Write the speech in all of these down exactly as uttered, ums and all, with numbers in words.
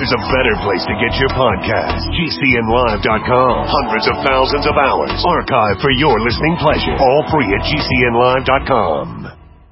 there's a better place to get your podcast. G C N live dot com. Hundreds of thousands of hours archived for your listening pleasure. All free at G C N live dot com.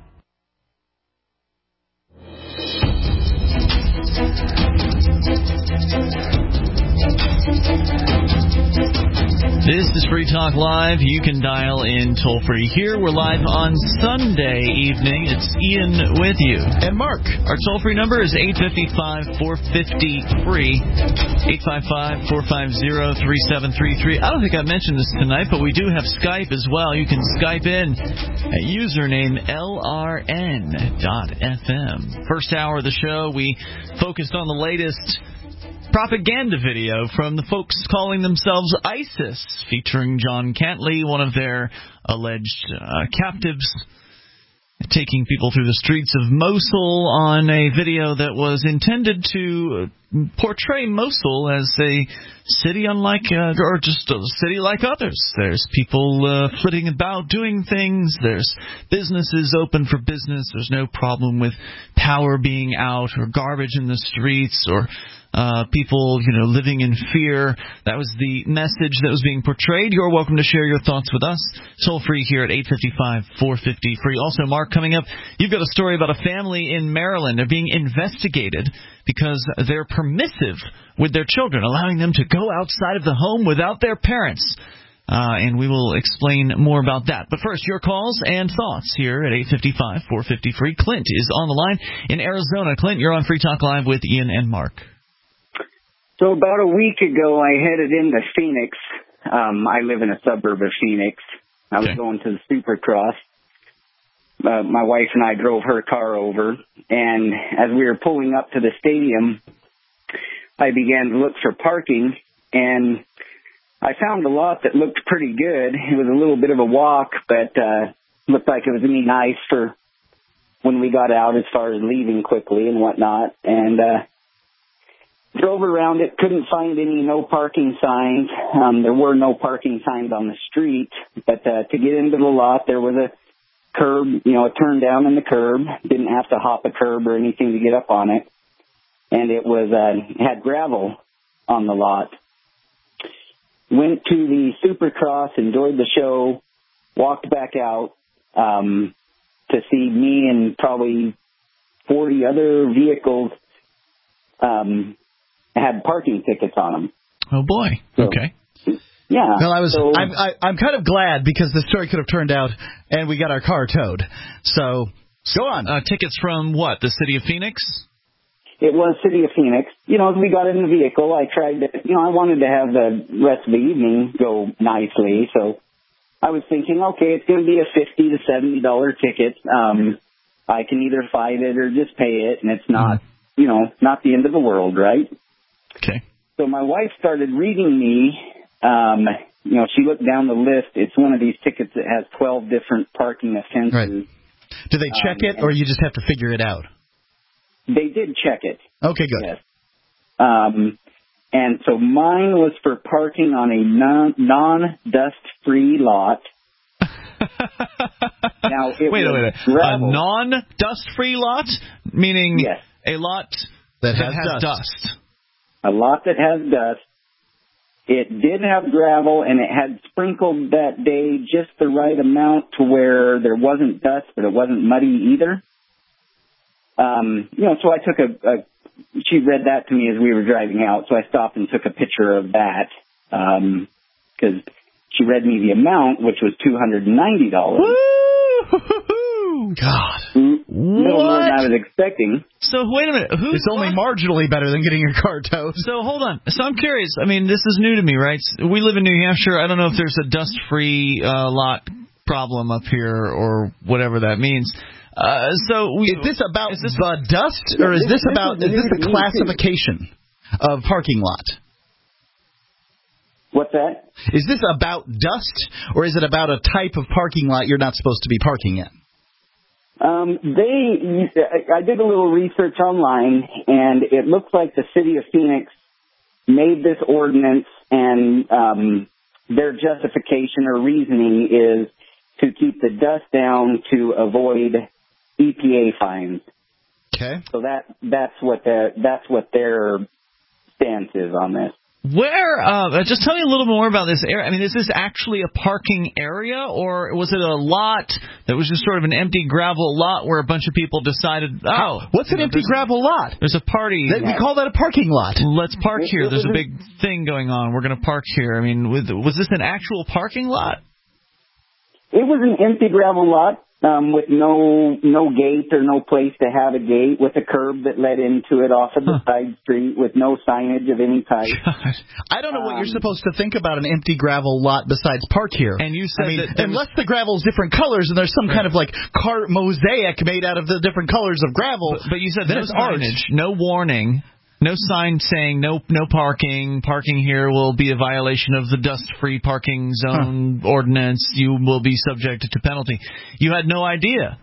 This is Free Talk Live. You can dial in toll-free here. We're live on Sunday evening. It's Ian with you. And Mark. Our toll-free number is eight five five, four five zero, free. eight five five, four five zero, three seven three three. I don't think I mentioned this tonight, but we do have Skype as well. You can Skype in at username L R N dot F M. First hour of the show, we focused on the latest propaganda video from the folks calling themselves ISIS, featuring John Cantley, one of their alleged uh, captives, taking people through the streets of Mosul on a video that was intended to portray Mosul as a city unlike, uh, or just a city like others. There's people uh, flitting about doing things. There's businesses open for business. There's no problem with power being out or garbage in the streets or Uh, people, you know, living in fear. That was the message that was being portrayed. You're welcome to share your thoughts with us. Toll free here at eight five five, four five zero, free. Also, Mark, coming up, you've got a story about a family in Maryland. They're being investigated because they're permissive with their children, allowing them to go outside of the home without their parents. Uh, and we will explain more about that. But first, your calls and thoughts here at eight five five, four five zero, free. Clint is on the line in Arizona. Clint, you're on Free Talk Live with Ian and Mark. So about a week ago, I headed into Phoenix. Um, I live in a suburb of Phoenix. I was okay. going to the Supercross. Uh, my wife and I drove her car over, and as we were pulling up to the stadium, I began to look for parking, and I found a lot that looked pretty good. It was a little bit of a walk, but uh, looked like it was going to be nice for when we got out as far as leaving quickly and whatnot, and uh drove around it, couldn't find any no parking signs. Um, there were no parking signs on the street, but uh, to get into the lot, there was a curb, you know, a turn down in the curb. Didn't have to hop a curb or anything to get up on it. And it was uh, had gravel on the lot. Went to the Supercross, enjoyed the show, walked back out um, to see me and probably forty other vehicles um had parking tickets on them. Oh, boy. So, okay. Yeah. Well, I was, so, I'm, I, I'm kind of glad because the story could have turned out and we got our car towed. So, go on. Uh, tickets from what? The city of Phoenix? It was city of Phoenix. You know, as we got in the vehicle, I tried to, you know, I wanted to have the rest of the evening go nicely. So, I was thinking, okay, it's going to be a fifty to seventy dollars ticket. Um, I can either fight it or just pay it, and it's not, mm-hmm. you know, not the end of the world, right? Okay. So my wife started reading me. Um, you know, she looked down the list. It's one of these tickets that has twelve different parking offenses. Right. Do they check um, it, or you just have to figure it out? They did check it. Okay, good. Yes. Um, and so mine was for parking on a non, non-dust-free lot. Now, it wait, was wait, wait. gravel. A non-dust-free lot? Meaning yes. a lot that, that has, has dust. dust. A lot that has dust. It did have gravel, and it had sprinkled that day just the right amount to where there wasn't dust, but it wasn't muddy either. Um, you know, so I took a, a, she read that to me as we were driving out, so I stopped and took a picture of that, um, because she read me the amount, which was two hundred ninety dollars. Woo! God. No more than I was expecting. So, wait a minute. Who's it's only what? marginally better than getting your car towed. So, hold on. So, I'm curious. I mean, this is new to me, right? We live in New Hampshire. I don't know if there's a dust-free uh, lot problem up here or whatever that means. Uh, so, we, is this about is this, the dust, or is this, this about, is this the classification of parking lot? What's that? Is this about dust, or is it about a type of parking lot you're not supposed to be parking in? Um, they, I did a little research online, and it looks like the city of Phoenix made this ordinance, and um, their justification or reasoning is to keep the dust down to avoid E P A fines. Okay. So that that's what the that's what their extensive on this. Where, uh, just tell me a little more about this area. I mean, is this actually a parking area, or was it a lot that was just sort of an empty gravel lot where a bunch of people decided, oh. What's an empty gravel lot? There's a party. That, we call that a parking lot. Let's park here. There's a big thing going on. We're going to park here. I mean, was this an actual parking lot? It was an empty gravel lot. Um, with no no gate or no place to have a gate, with a curb that led into it off of the huh. side street, with no signage of any type. God. I don't know um, what you're supposed to think about an empty gravel lot besides park here. And you said I mean, that unless was... the gravel's different colors and there's some right. kind of like car mosaic made out of the different colors of gravel. But, but you said no signage, no warning. No sign saying no no parking. Parking here will be a violation of the dust-free parking zone huh. ordinance. You will be subject to penalty. You had no idea.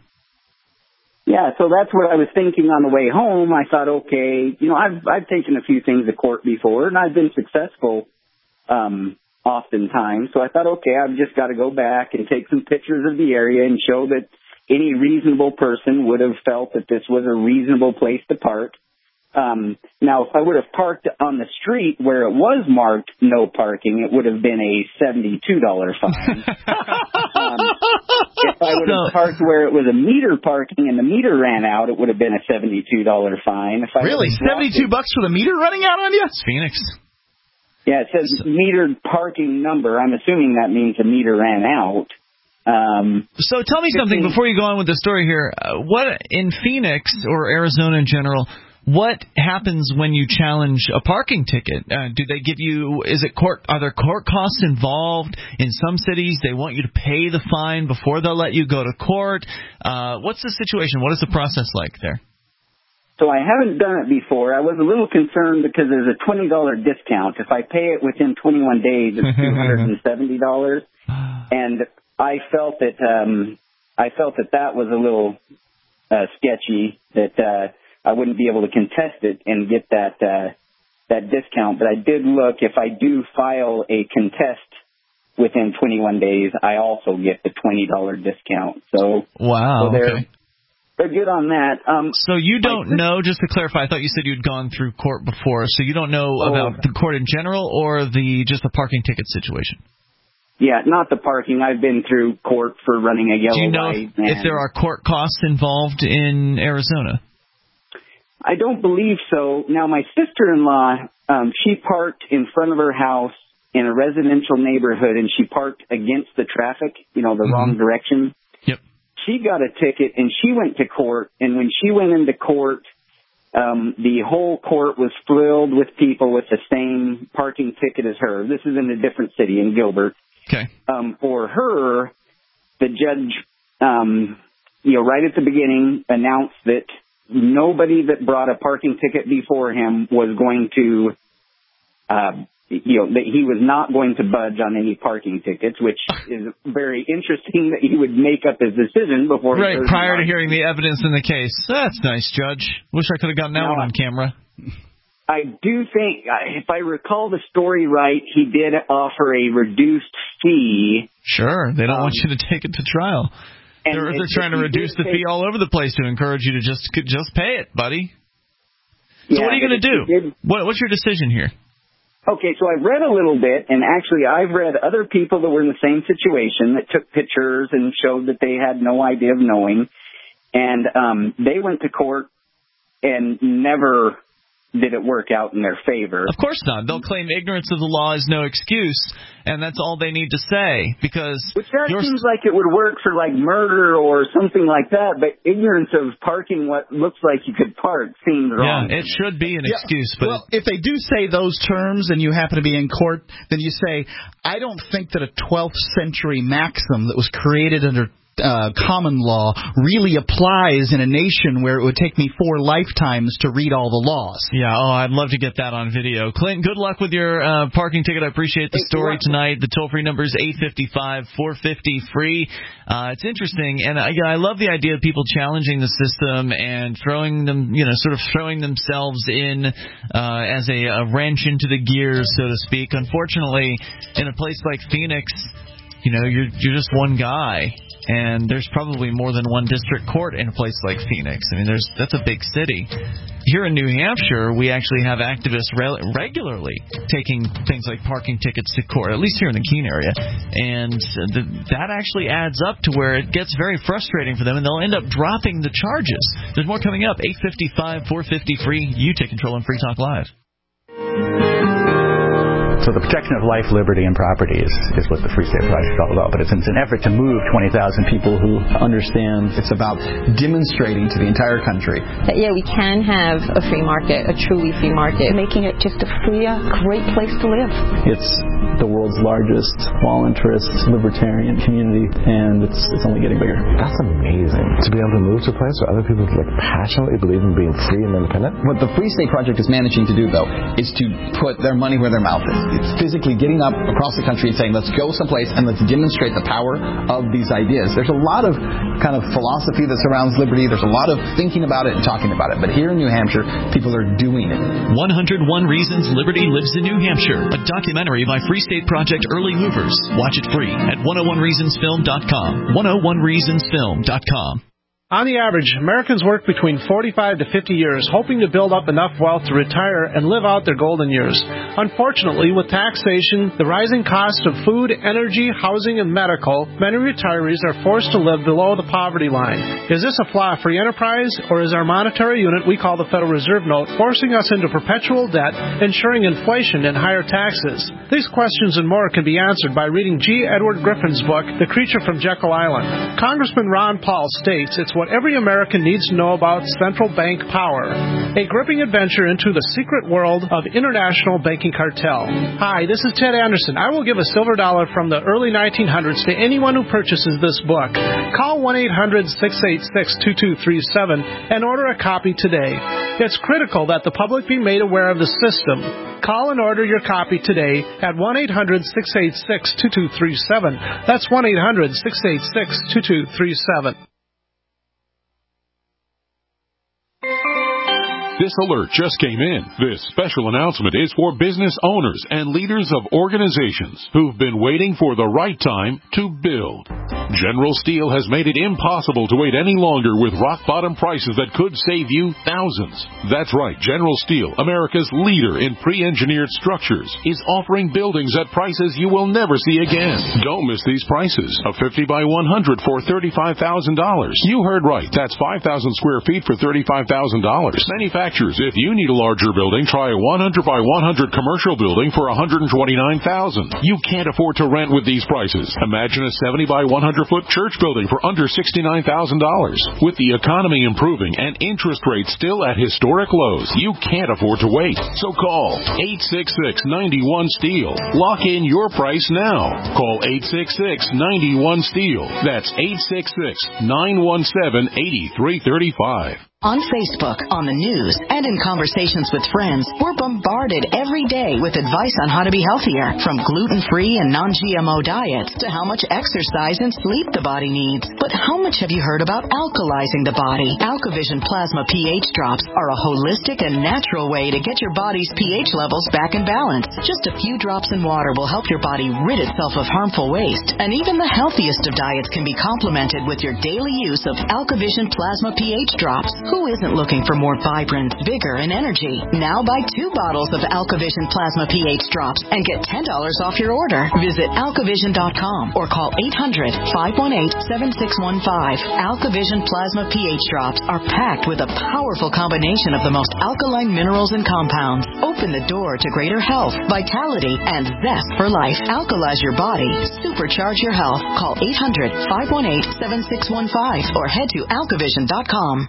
Yeah, so that's what I was thinking on the way home. I thought, okay, you know, I've I've taken a few things to court before, and I've been successful um, oftentimes. So I thought, okay, I've just got to go back and take some pictures of the area and show that any reasonable person would have felt that this was a reasonable place to park. Um, now, if I would have parked on the street where it was marked no parking, it would have been a seventy-two dollars fine. um, if I would have parked where it was a meter parking and the meter ran out, it would have been a seventy-two dollars fine. If I really? seventy-two bucks for the meter running out on you? It's Phoenix. Yeah, it says so, metered parking number. I'm assuming that means the meter ran out. Um, so tell me something before you go on with the story here. Uh, what in Phoenix or Arizona in general, what happens when you challenge a parking ticket? Uh, do they give you, is it court, are there court costs involved? In some cities, they want you to pay the fine before they'll let you go to court. Uh, what's the situation? What is the process like there? So I haven't done it before. I was a little concerned because there's a twenty dollars discount. If I pay it within twenty-one days, it's two hundred seventy dollars. And I felt that, um, I felt that that was a little, uh, sketchy, that, uh, I wouldn't be able to contest it and get that uh, that discount. But I did look, if I do file a contest within twenty-one days, I also get the twenty dollars discount. So, wow, so they're, okay. they're good on that. Um, so you don't my, know, just to clarify, I thought you said you'd gone through court before, so you don't know oh, about the court in general or the just the parking ticket situation? Yeah, not the parking. I've been through court for running a yellow light. Do you know light. if, if there are court costs involved in Arizona? I don't believe so. Now, my sister-in-law, um, she parked in front of her house in a residential neighborhood, and she parked against the traffic, you know, the mm-hmm. wrong direction. Yep. She got a ticket, and she went to court, and when she went into court, um, the whole court was filled with people with the same parking ticket as her. This is in a different city, in Gilbert. Okay. Um, for her, the judge, um, you know, right at the beginning announced that nobody that brought a parking ticket before him was going to, uh, you know, that he was not going to budge on any parking tickets, which is very interesting that he would make up his decision before. Right, prior to hearing the evidence in the case. That's nice, Judge. Wish I could have gotten that now, one on camera. I do think, if I recall the story right, he did offer a reduced fee. Sure, they don't um, want you to take it to trial. And they're, they're trying to reduce the fee all over the place to encourage you to just just pay it, buddy. So yeah, what are you going to do? Did, what, what's your decision here? Okay, so I've read a little bit, and actually I've read other people that were in the same situation that took pictures and showed that they had no idea of knowing, and um, they went to court and never did it work out in their favor. Of course not. They'll claim ignorance of the law is no excuse, and that's all they need to say, because... Which that seems like it would work for, like, murder or something like that, but ignorance of parking what looks like you could park seems wrong. Yeah, it should be an yeah. excuse, but... Well, if they do say those terms and you happen to be in court, then you say, I don't think that a twelfth century maxim that was created under Uh, common law really applies in a nation where it would take me four lifetimes to read all the laws. Yeah, oh, I'd love to get that on video. Clint, good luck with your uh, parking ticket. I appreciate the story tonight. The toll-free number is eight five five, four five zero, free. Uh, it's interesting, and I, I love the idea of people challenging the system and throwing them, you know, sort of throwing themselves in uh, as a, a wrench into the gears, so to speak. Unfortunately, in a place like Phoenix, You know, you're you're just one guy, and there's probably more than one district court in a place like Phoenix. I mean, there's that's a big city. Here in New Hampshire, we actually have activists re- regularly taking things like parking tickets to court, at least here in the Keene area, and the, that actually adds up to where it gets very frustrating for them, and they'll end up dropping the charges. There's more coming up. eight fifty-five, four fifty, free. You take control on Free Talk Live. So the protection of life, liberty, and property is, is what the Free State Project is all about. But it's, it's an effort to move twenty thousand people who understand. It's about demonstrating to the entire country that, yeah, we can have a free market, a truly free market. Making it just a freer, great place to live. It's the world's largest small interest libertarian community, and it's it's only getting bigger. That's amazing. To be able to move to a place where other people like passionately believe in being free and independent. What the Free State Project is managing to do, though, is to put their money where their mouth is. It's physically getting up across the country and saying, let's go someplace and let's demonstrate the power of these ideas. There's a lot of kind of philosophy that surrounds liberty. There's a lot of thinking about it and talking about it. But here in New Hampshire, people are doing it. one hundred one Reasons Liberty Lives in New Hampshire, a documentary by Free State Project Early Movers. Watch it free at one oh one reasons film dot com. one oh one reasons film dot com. On the average, Americans work between forty-five to fifty years, hoping to build up enough wealth to retire and live out their golden years. Unfortunately, with taxation, the rising cost of food, energy, housing, and medical, many retirees are forced to live below the poverty line. Is this a flaw free enterprise, or is our monetary unit we call the Federal Reserve Note forcing us into perpetual debt, ensuring inflation and higher taxes? These questions and more can be answered by reading G. Edward Griffin's book, The Creature from Jekyll Island. Congressman Ron Paul states it's what every American needs to know about central bank power. A gripping adventure into the secret world of international banking cartel. Hi, this is Ted Anderson. I will give a silver dollar from the early nineteen hundreds to anyone who purchases this book. Call one eight hundred, six eight six, two two three seven and order a copy today. It's critical that the public be made aware of the system. Call and order your copy today at one eight hundred, six eight six, two two three seven. That's one eight hundred, six eight six, two two three seven. This alert just came in. This special announcement is for business owners and leaders of organizations who've been waiting for the right time to build. General Steel has made it impossible to wait any longer with rock-bottom prices that could save you thousands. That's right, General Steel, America's leader in pre-engineered structures, is offering buildings at prices you will never see again. Don't miss these prices. A fifty by one hundred for thirty-five thousand dollars. You heard right. That's five thousand square feet for thirty-five thousand dollars. Manufacturers, if you need a larger building, try a one hundred by one hundred commercial building for one hundred twenty-nine thousand dollars. You can't afford to rent with these prices. Imagine a seventy by one hundred foot church building for under sixty-nine thousand dollars. With the economy improving and interest rates still at historic lows, you can't afford to wait. So call eight six six, nine one, STEEL. Lock in your price now. Call eight six six, nine one, STEEL. That's eight six six, nine one seven, eight three three five. On Facebook, on the news, and in conversations with friends, we're bombarded every day with advice on how to be healthier, from gluten-free and non G M O diets to how much exercise and sleep the body needs. But how much have you heard about alkalizing the body? AlkaVision Plasma pH drops are a holistic and natural way to get your body's pH levels back in balance. Just a few drops in water will help your body rid itself of harmful waste. And even the healthiest of diets can be complemented with your daily use of AlkaVision Plasma pH drops. Who isn't looking for more vibrance, vigor, and energy? Now buy two bottles of AlkaVision Plasma pH drops and get ten dollars off your order. Visit alkavision dot com or call eight hundred, five one eight, seven six one five. AlkaVision Plasma pH drops are packed with a powerful combination of the most alkaline minerals and compounds. Open the door to greater health, vitality, and zest for life. Alkalize your body. Supercharge your health. Call eight hundred, five one eight, seven six one five or head to alkavision dot com.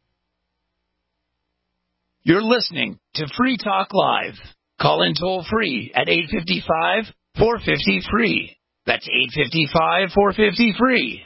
You're listening to Free Talk Live. Call in toll free at eight five five, four five zero, free. That's eight five five, four five zero, free.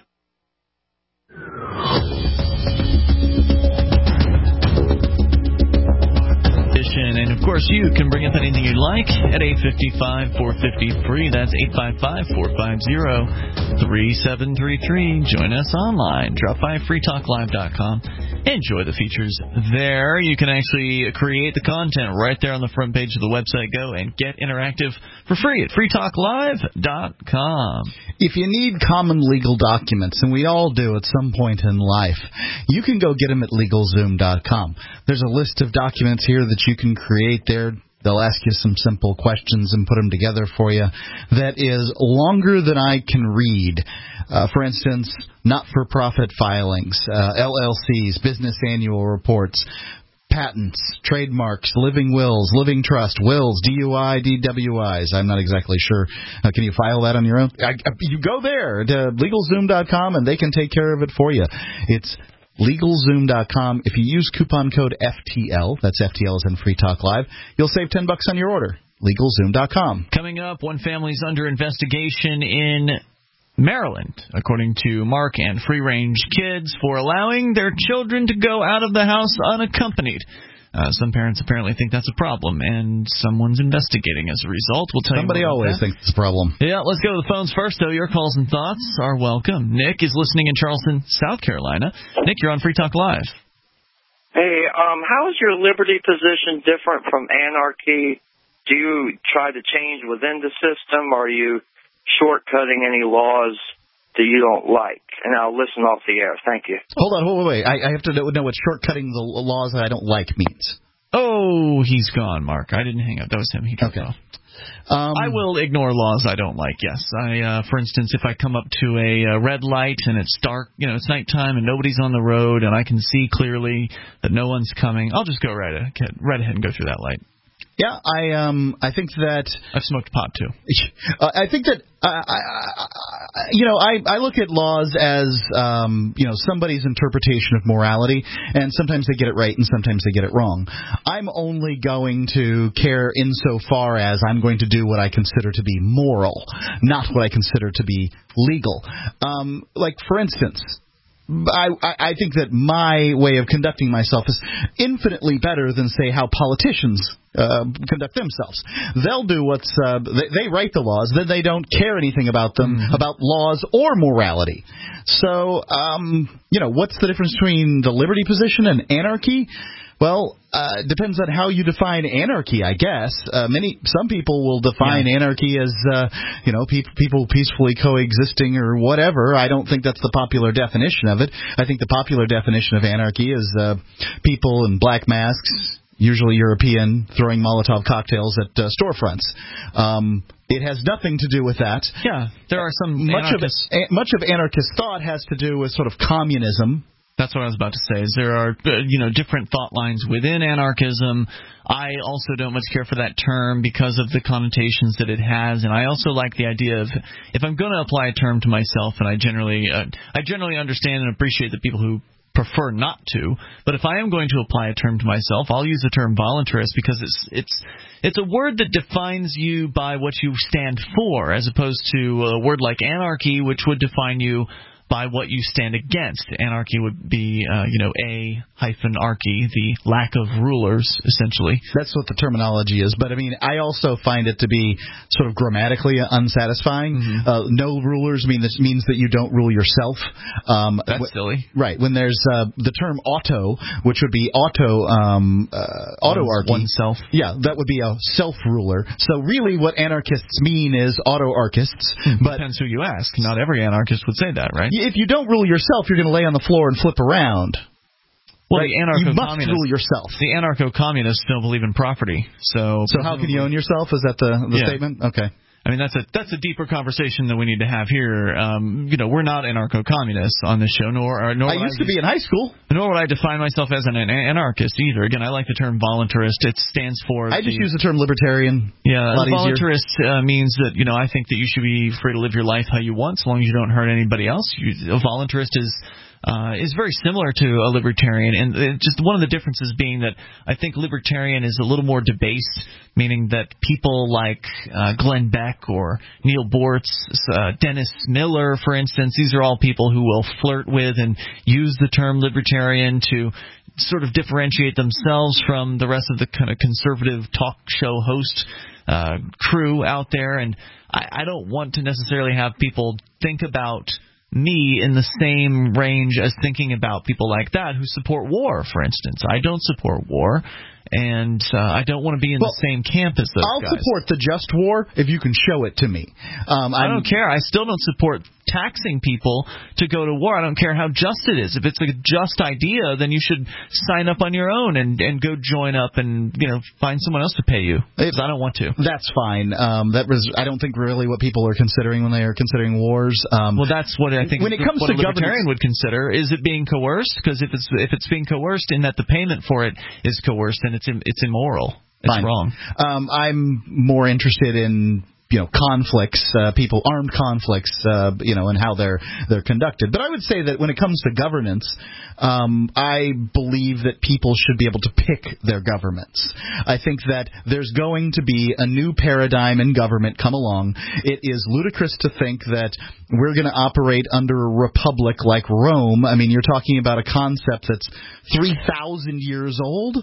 And of course, you can bring up anything you like at eight five five, four five zero, free. That's eight five five, four five zero, three seven three three. Join us online. Drop by free talk live dot com. Enjoy the features there. You can actually create the content right there on the front page of the website. Go and get interactive for free at free talk live dot com. If you need common legal documents, and we all do at some point in life, you can go get them at legal zoom dot com. There's a list of documents here that you can create there. They'll ask you some simple questions and put them together for you. That is longer than I can read. Uh, for instance, not-for-profit filings, uh, L L Cs, business annual reports, patents, trademarks, living wills, living trust, wills, D U I, D W Is. I'm not exactly sure. Uh, can you file that on your own? I, you go there to legal zoom dot com, and they can take care of it for you. It's legal zoom dot com. If you use coupon code F T L, that's F T L as in Free Talk Live, you'll save ten bucks on your order. legal zoom dot com. Coming up, one family's under investigation in Maryland, according to Mark and Free Range Kids, for allowing their children to go out of the house unaccompanied. Uh, some parents apparently think that's a problem, and someone's investigating as a result. We'll tell Somebody you always that. thinks it's a problem. Yeah, let's go to the phones first, though. Your calls and thoughts are welcome. Nick is listening in Charleston, South Carolina. Nick, you're on Free Talk Live. Hey, um, how is your liberty position different from anarchy? Do you try to change within the system, or are you shortcutting any laws that you don't like? And I'll listen off the air. Thank you. Hold on, wait, wait, wait. I, I have to know, know what shortcutting the laws that I don't like means. Oh, he's gone, Mark. I didn't hang up. That was him. He dropped okay. off. Um, I will ignore laws I don't like, yes. I, uh, for instance, if I come up to a uh, red light and it's dark, you know, it's nighttime and nobody's on the road and I can see clearly that no one's coming, I'll just go right ahead, right ahead and go through that light. Yeah, I um I think that I've smoked pot too. Uh, I think that uh, I, I, you know I I look at laws as um you know somebody's interpretation of morality, and sometimes they get it right and sometimes they get it wrong. I'm only going to care insofar as I'm going to do what I consider to be moral, not what I consider to be legal. Um, like for instance. I, I think that my way of conducting myself is infinitely better than, say, how politicians uh, conduct themselves. They'll do what's uh, they, they write the laws, then they don't care anything about them, mm-hmm. about laws or morality. So, um, you know, what's the difference between the liberty position and anarchy? Well, uh, it depends on how you define anarchy, I guess. Uh, many, some people will define yeah. anarchy as, uh, you know, pe- people peacefully coexisting or whatever. I don't think that's the popular definition of it. I think the popular definition of anarchy is uh, people in black masks, usually European, throwing Molotov cocktails at uh, storefronts. Um, it has nothing to do with that. Yeah, there are some much anarchists. of a, much of anarchist thought has to do with sort of communism. That's what I was about to say. Is there are uh, you know different thought lines within anarchism. I also don't much care for that term because of the connotations that it has, and I also like the idea of if I'm going to apply a term to myself, and I generally uh, I generally understand and appreciate the people who prefer not to, but if I am going to apply a term to myself, I'll use the term voluntarist because it's it's it's a word that defines you by what you stand for, as opposed to a word like anarchy, which would define you by what you stand against. Anarchy would be, uh, you know, a hyphen archy, the lack of rulers, essentially. That's what the terminology is. But, I mean, I also find it to be sort of grammatically unsatisfying. Mm-hmm. Uh, no rulers mean this means that you don't rule yourself. Um, That's w- silly. Right. When there's uh, the term auto, which would be auto um, uh, autoarchy. Oneself. Yeah, that would be a self-ruler. So really what anarchists mean is auto-archists. Hmm. But depends who you ask. Not every anarchist would say that, right? If you don't rule yourself, you're going to lay on the floor and flip around. Well, right? the anarcho-communists, you must rule yourself. The anarcho-communists don't believe in property. So so how can you own yourself? Is that the, the yeah. statement? Okay. I mean, that's a that's a deeper conversation that we need to have here. Um, you know, we're not anarcho-communists on this show, nor or, nor I used I, to be in high school. Nor would I define myself as an anarchist either. Again, I like the term voluntarist. It stands for. I just the, use the term libertarian. Yeah, a lot voluntarist uh, means that you know I think that you should be free to live your life how you want, so long as you don't hurt anybody else. You, a voluntarist is. Uh, is very similar to a libertarian, and it, just one of the differences being that I think libertarian is a little more debased, meaning that people like uh, Glenn Beck or Neil Bortz, uh, Dennis Miller, for instance, these are all people who will flirt with and use the term libertarian to sort of differentiate themselves from the rest of the kind of conservative talk show host uh, crew out there. And I, I don't want to necessarily have people think about me in the same range as thinking about people like that who support war, for instance. I don't support war. And uh, I don't want to be in well, the same camp as those I'll guys. I'll support the just war if you can show it to me. Um, I don't care. I still don't support taxing people to go to war. I don't care how just it is. If it's a just idea, then you should sign up on your own and, and go join up and, you know, find someone else to pay you. Because I don't want to. That's fine. Um, that was I don't think really what people are considering when they are considering wars. Um, well, that's what I think when it comes what to a libertarian would consider. Is it being coerced? Because if it's if it's being coerced in that the payment for it is coerced, then it's it's immoral. It's Fine. wrong. Um, I'm more interested in you know conflicts, uh, people armed conflicts, uh, you know, and how they're they're conducted. But I would say that when it comes to governance, um, I believe that people should be able to pick their governments. I think that there's going to be a new paradigm in government come along. It is ludicrous to think that we're going to operate under a republic like Rome. I mean, you're talking about a concept that's three thousand years old.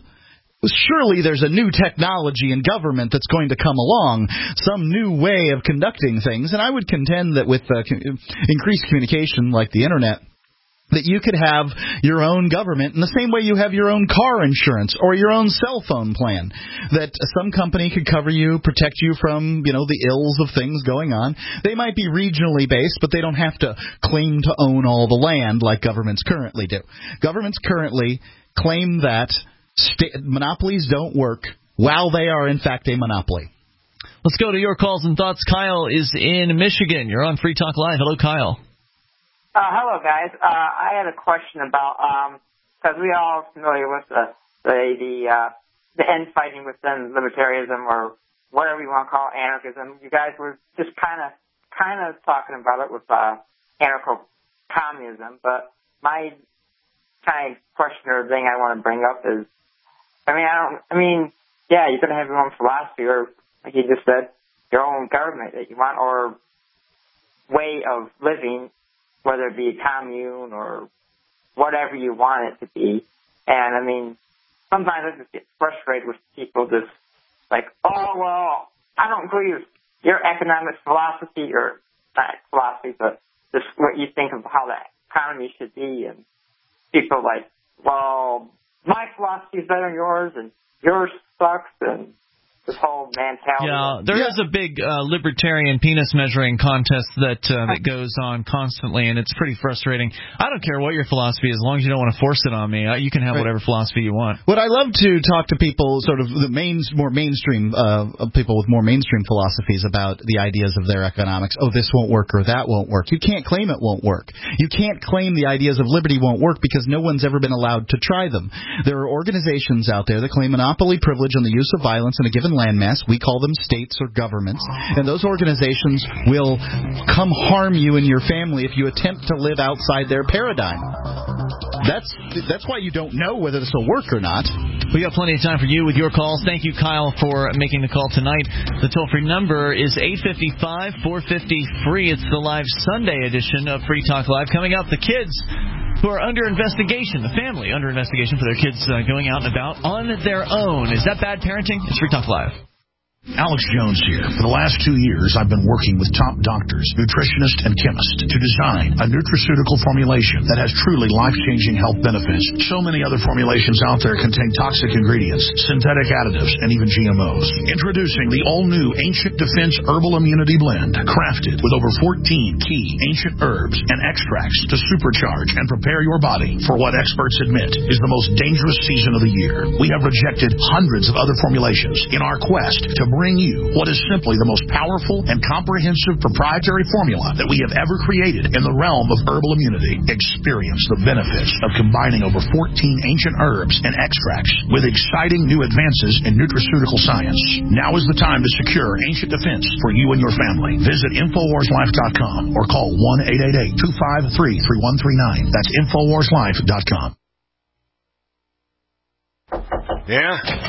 Surely there's a new technology in government that's going to come along, some new way of conducting things. And I would contend that with uh, increased communication like the Internet, that you could have your own government in the same way you have your own car insurance or your own cell phone plan, that some company could cover you, protect you from, you know, the ills of things going on. They might be regionally based, but they don't have to claim to own all the land like governments currently do. Governments currently claim that St- monopolies don't work while they are, in fact, a monopoly. Let's go to your calls and thoughts. Kyle is in Michigan. You're on Free Talk Live. Hello, Kyle. Uh, hello, guys. Uh, I had a question about, because um, we all familiar with the the the, uh, the infighting within libertarianism or whatever you want to call it, anarchism. You guys were just kind of kind of talking about it with uh, anarcho-communism, but my kind of question or thing I want to bring up is, I mean, I don't, I mean, yeah, you're going to have your own philosophy or, like you just said, your own government that you want or way of living, whether it be a commune or whatever you want it to be. And, I mean, sometimes I just get frustrated with people just like, oh, well, I don't agree with your economic philosophy or not philosophy, but just what you think of how the economy should be. And people like, well, my philosophy is better than yours, and yours sucks, and this whole mentality. Yeah, there yeah. is a big uh, libertarian penis measuring contest that uh, that goes on constantly, and it's pretty frustrating. I don't care what your philosophy is, as long as you don't want to force it on me. You can have right. whatever philosophy you want. What I love to talk to people, sort of the main, more mainstream uh, people with more mainstream philosophies about the ideas of their economics. Oh, this won't work or that won't work. You can't claim it won't work. You can't claim the ideas of liberty won't work because no one's ever been allowed to try them. There are organizations out there that claim monopoly privilege on the use of violence in a given landmass. We call them states or governments. And those organizations will come harm you and your family if you attempt to live outside their paradigm. That's that's why you don't know whether this will work or not. We got plenty of time for you with your calls. Thank you, Kyle, for making the call tonight. The toll-free number is eight five five, four five zero, free. It's the live Sunday edition of Free Talk Live. Coming up, the kids who are under investigation, the family under investigation for their kids uh, going out and about on their own. Is that bad parenting? It's Free Talk Live. Alex Jones here. For the last two years, I've been working with top doctors, nutritionists, and chemists to design a nutraceutical formulation that has truly life-changing health benefits. So many other formulations out there contain toxic ingredients, synthetic additives, and even G M Os. Introducing the all-new Ancient Defense Herbal Immunity Blend, crafted with over fourteen key ancient herbs and extracts to supercharge and prepare your body for what experts admit is the most dangerous season of the year. We have rejected hundreds of other formulations in our quest to bring you what is simply the most powerful and comprehensive proprietary formula that we have ever created in the realm of herbal immunity. Experience the benefits of combining over fourteen ancient herbs and extracts with exciting new advances in nutraceutical science. Now is the time to secure Ancient Defense for you and your family. Visit Infowars Life dot com or call one eight eight eight, two five three, three one three nine. That's Infowars Life dot com. Yeah?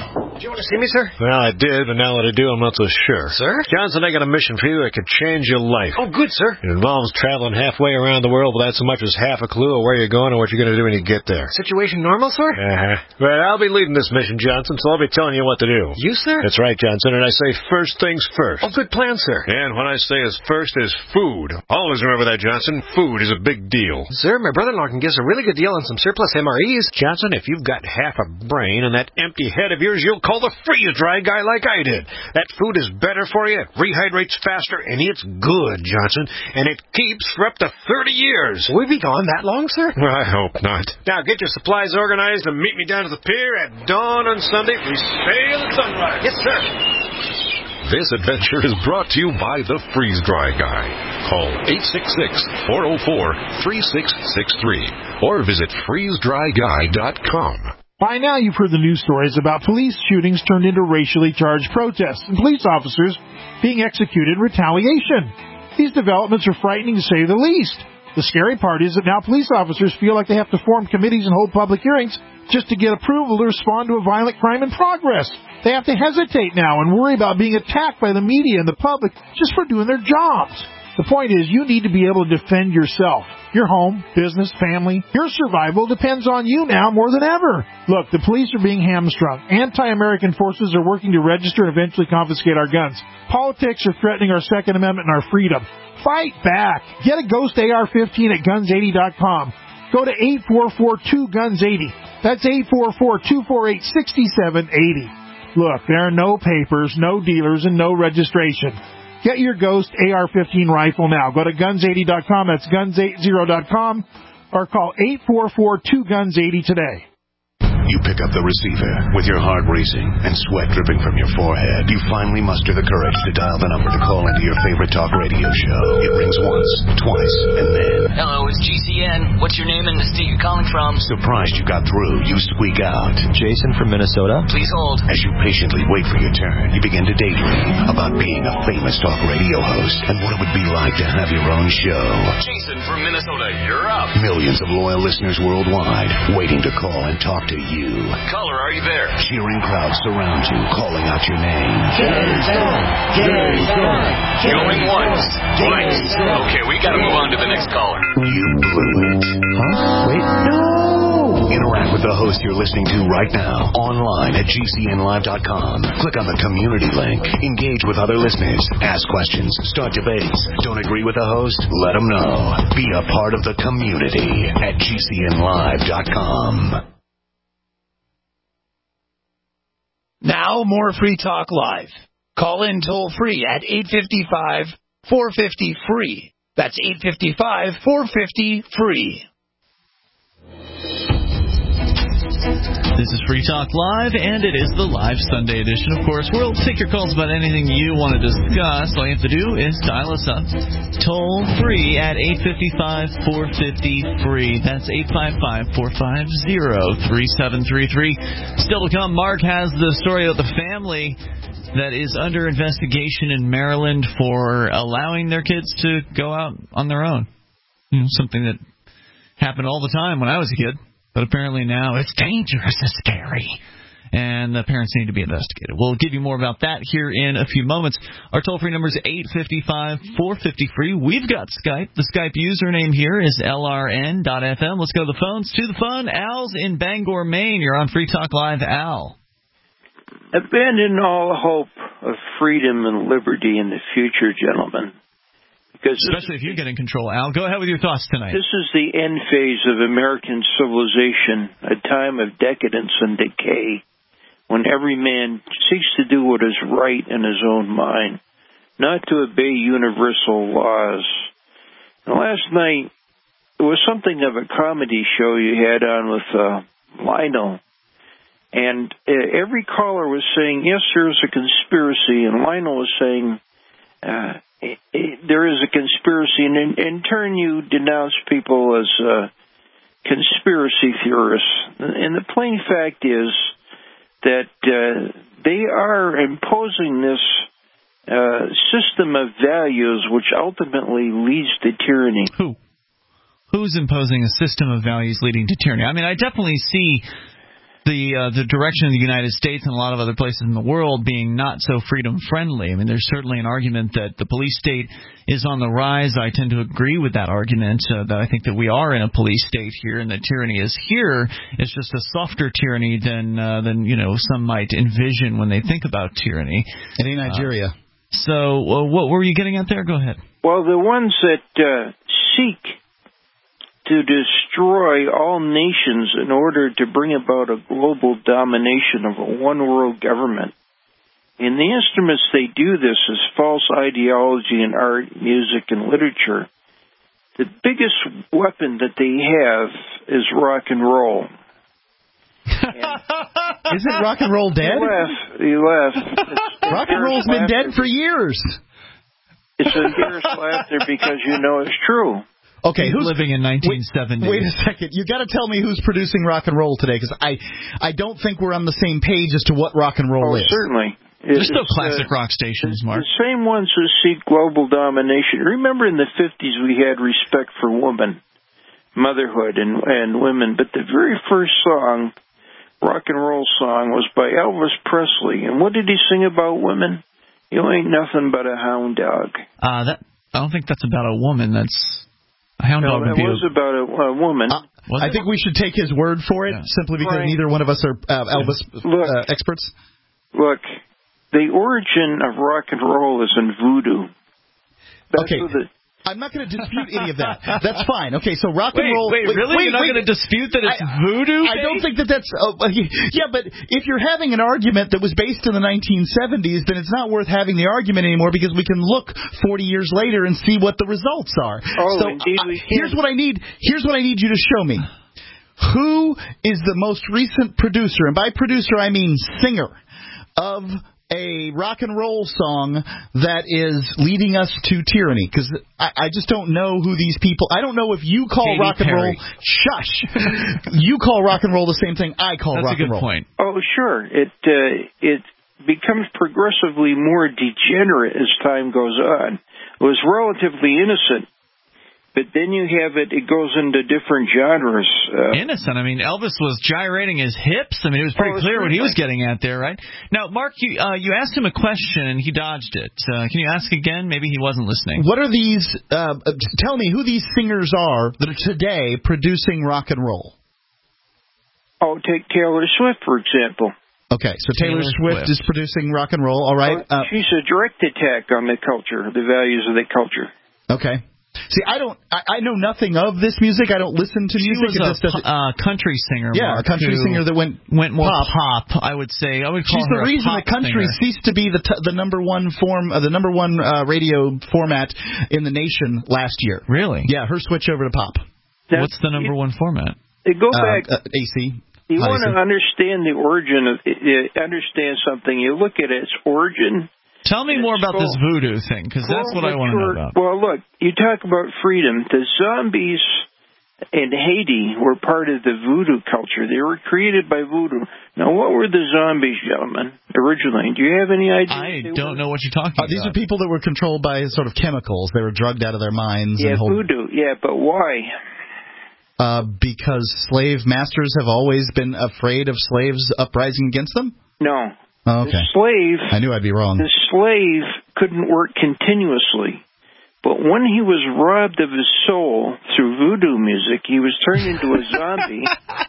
Did you want to see me, sir? Well, I did, but now that I do, I'm not so sure. Sir? Johnson, I got a mission for you that could change your life. Oh, good, sir. It involves traveling halfway around the world without so much as half a clue of where you're going or what you're going to do when you get there. Situation normal, sir? Uh-huh. Well, I'll be leading this mission, Johnson, so I'll be telling you what to do. You, sir? That's right, Johnson, and I say first things first. Oh, good plan, sir. And when I say as first is food. Always remember that, Johnson. Food is a big deal. Sir, my brother-in-law can give us a really good deal on some surplus M R Es. Johnson, if you've got half a brain and that empty head of yours, you'll call the freeze-dry guy like I did. That food is better for you, it rehydrates faster, and it's good, Johnson. And it keeps for up to thirty years. Will we be gone that long, sir? Well, I hope not. Now, get your supplies organized and meet me down to the pier at dawn on Sunday. We sail at sunrise. Yes, sir. This adventure is brought to you by the Freeze Dry Guy. Call eight six six, four oh four, three six six three or visit freeze dry guy dot com. By now you've heard the news stories about police shootings turned into racially charged protests and police officers being executed in retaliation. These developments are frightening to say the least. The scary part is that now police officers feel like they have to form committees and hold public hearings just to get approval to respond to a violent crime in progress. They have to hesitate now and worry about being attacked by the media and the public just for doing their jobs. The point is, you need to be able to defend yourself. Your home, business, family, your survival depends on you now more than ever. Look, the police are being hamstrung. Anti-American forces are working to register and eventually confiscate our guns. Politics are threatening our Second Amendment and our freedom. Fight back. Get a Ghost A R fifteen at guns eighty dot com. Go to eight four four two guns eighty. That's eight four four two four eight six seven eight zero. Look, there are no papers, no dealers, and no registration. Get your Ghost A R fifteen rifle now. Go to guns eighty dot com, that's guns eighty dot com, or call eight four four two guns eighty today. You pick up the receiver with your heart racing and sweat dripping from your forehead. You finally muster the courage to dial the number to call into your favorite talk radio show. It rings once, twice, and then... Hello, it's G C N. What's your name and the state you're calling from? Surprised you got through, you squeak out. Jason from Minnesota. Please hold. As you patiently wait for your turn, you begin to daydream about being a famous talk radio host and what it would be like to have your own show. Jason from Minnesota, you're up. Millions of loyal listeners worldwide waiting to call and talk to you. You. Caller, are you there? Cheering crowds surround you, calling out your name. Jason! Jason! Going once, twice. Okay, we gotta move on to the next caller. You blew it. Huh? Wait, no! Interact with the host you're listening to right now, online at G C N live dot com. Click on the community link. Engage with other listeners. Ask questions. Start debates. Don't agree with the host? Let them know. Be a part of the community at G C N live dot com. Now, more Free Talk Live. Call in toll-free at eight five five, four five zero, free. That's eight five five, four five zero, free. This is Free Talk Live, and it is the live Sunday edition. Of course, we'll take your calls about anything you want to discuss. All you have to do is dial us up toll-free at eight five five, four five zero, free. That's eight five five, four five zero, three seven three three. Still to come, Mark has the story of the family that is under investigation in Maryland for allowing their kids to go out on their own. You know, something that happened all the time when I was a kid. But apparently now it's dangerous, it's scary, and the parents need to be investigated. We'll give you more about that here in a few moments. Our toll-free number is eight five five, four five zero, free. We've got Skype. The Skype username here is L R N dot F M. Let's go to the phones. To the phone, Al's in Bangor, Maine. You're on Free Talk Live, Al. Abandon all hope of freedom and liberty in the future, gentlemen. Because Especially if you get in control, Al. Go ahead with your thoughts tonight. This is the end phase of American civilization, a time of decadence and decay, when every man seeks to do what is right in his own mind, not to obey universal laws. And last night, it was something of a comedy show you had on with uh, Lionel. And uh, every caller was saying, yes, there's a conspiracy. And Lionel was saying, uh, it, it, there is a conspiracy. And in, in turn, you denounce people as uh, conspiracy theorists. And the plain fact is that uh, they are imposing this uh, system of values which ultimately leads to tyranny. Who? Who's imposing a system of values leading to tyranny? I mean, I definitely see the uh, the direction of the United States and a lot of other places in the world being not so freedom friendly. I mean, there's certainly an argument that the police state is on the rise. I tend to agree with that argument. Uh, that I think that we are in a police state here, and that tyranny is here. It's just a softer tyranny than uh, than you know some might envision when they think about tyranny. And in Nigeria. Uh, so, uh, what were you getting at there? Go ahead. Well, the ones that uh, seek to destroy all nations in order to bring about a global domination of a one-world government. In the instruments they do this is false ideology in art, music, and literature. The biggest weapon that they have is rock and roll. And isn't rock and roll dead? You laugh. You laugh. Rock and roll's been dead for years. It's a year's laughter because you know it's true. Okay, He's who's living in nineteen seventy? Wait, wait a second. You got to tell me who's producing rock and roll today, because I, I don't think we're on the same page as to what rock and roll oh, is. Certainly, there's still it's, classic uh, rock stations, Mark. The same ones who seek global domination. Remember, in the fifties, we had respect for women, motherhood, and and women. But the very first song, rock and roll song, was by Elvis Presley. And what did he sing about women? You ain't nothing but a hound dog. Uh, that I don't think that's about a woman. That's a hound no, dog. it was about a, a woman. Uh, I think we should take his word for it, yeah. simply because right. neither one of us are uh, Elvis look, uh, experts. Look, the origin of rock and roll is in voodoo. That's okay. The, I'm not going to dispute any of that. That's fine. Okay, so rock wait, and roll. Wait, wait really? wait, You're not wait. going to dispute that it's I, voodoo? I don't think that that's. Uh, yeah, but if you're having an argument that was based in the nineteen seventies, then it's not worth having the argument anymore, because we can look forty years later and see what the results are. Oh, so indeed uh, we can. Here's what I need. Here's what I need you to show me. Who is the most recent producer, and by producer I mean singer, of a rock and roll song that is leading us to tyranny? Because I, I just don't know who these people. I don't know if you call Katy rock and Perry. roll. Shush. You call rock and roll the same thing I call That's rock a good and roll. point. Oh, sure. It uh, it becomes progressively more degenerate as time goes on. It was relatively innocent. But then you have it, it goes into different genres. Uh, Innocent. I mean, Elvis was gyrating his hips. I mean, it was pretty oh, clear what he was certainly. getting at there, right? Now, Mark, you uh, you asked him a question, and he dodged it. Uh, can you ask again? Maybe he wasn't listening. What are these, uh, tell me who these singers are that are today producing rock and roll. Oh, take Taylor Swift, for example. Okay, so Taylor, Taylor Swift, Swift is producing rock and roll, all right. Oh, Uh, she's a direct attack on the culture, the values of the culture. okay. See, I don't. I, I know nothing of this music. I don't listen to She music. was it a just uh, country singer. Yeah, Mark, a country who singer that went went more pop. pop. I would say. I would call She's her the reason a the pop country singer. ceased to be the t- the number one form, uh, the number one uh, radio format in the nation last year. Really? Yeah, her switch over to pop. That's, What's the number one format? They go Uh, back. uh, A C. You Hi, want to A C. understand the origin of, uh, understand something. You look at its origin. Tell me more about this voodoo thing, because that's what I want to know about. Well, look, you talk about freedom. The zombies in Haiti were part of the voodoo culture. They were created by voodoo. Now, what were the zombies, gentlemen, originally? Do you have any idea? I don't know what you're talking Uh, about. these are people that were controlled by sort of chemicals. They were drugged out of their minds. Yeah, and hold- voodoo. Yeah, but why? Uh, because slave masters have always been afraid of slaves uprising against them? No. Oh, okay. The slave. I knew I'd be wrong. The slave couldn't work continuously. But when he was robbed of his soul through voodoo music, he was turned into a zombie.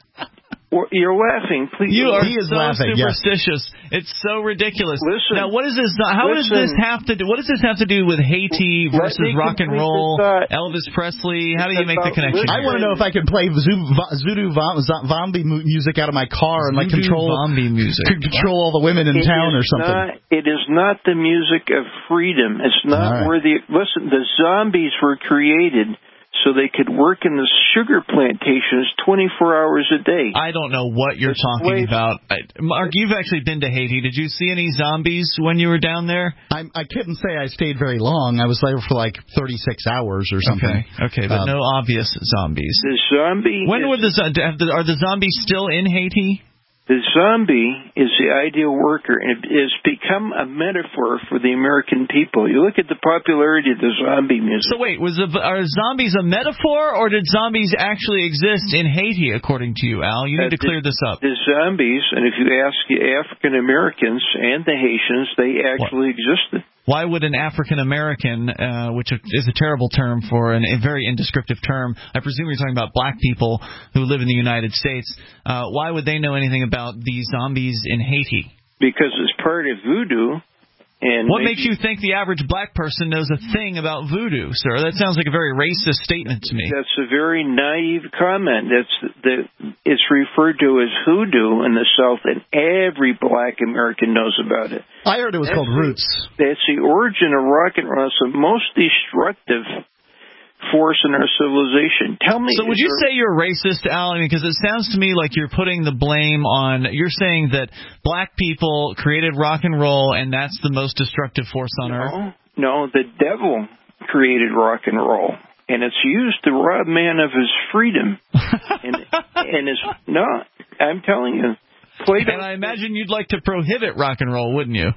You're laughing, please. You are he is so laughing, superstitious. Yes. It's so ridiculous. Listen, now, what is this? How listen, does this have to do? What does this have to do with Haiti versus rock and roll? Elvis Presley. How do you make the connection? I want to know if I can play voodoo zombie music out of my car and like control zombie music, control all the women in it town or something. Not, it is not the music of freedom. It's not right. where the listen. The zombies were created so they could work in the sugar plantations twenty-four hours a day. I don't know what you're the talking slave, about. I, Mark, you've actually been to Haiti. Did you see any zombies when you were down there? I, I couldn't say I stayed very long. I was there for like thirty-six hours or something. Okay, okay, but um, no obvious zombies. The zombie. When is, were the, are the are the zombies still in Haiti? The zombie is the ideal worker, and it has become a metaphor for the American people. You look at the popularity of the zombie music. So wait, was the, are zombies a metaphor, or did zombies actually exist in Haiti, according to you, Al? You need uh, to clear the, this up. The zombies, and if you ask the African Americans and the Haitians, they actually what? existed. Why would an African American, uh, which is a terrible term for an, a very indescriptive term, I presume you're talking about black people who live in the United States, uh, why would they know anything about these zombies in Haiti? Because it's part of voodoo. And what maybe, makes you think the average black person knows a thing about voodoo, sir? That sounds like a very racist statement to me. That's a very naive comment. That's the, it's referred to as hoodoo in the South, and every black American knows about it. I heard it was that's called the, roots. That's the origin of rock and roll. It's the most destructive force in our civilization. Tell me. So would you say you're racist, Al? I mean, because it sounds to me like you're putting the blame on. You're saying that black people created rock and roll, and that's the most destructive force on no, earth. No, the devil created rock and roll, and it's used to rob man of his freedom. and and it's no, I'm telling you, Plato. And I imagine you'd like to prohibit rock and roll, wouldn't you?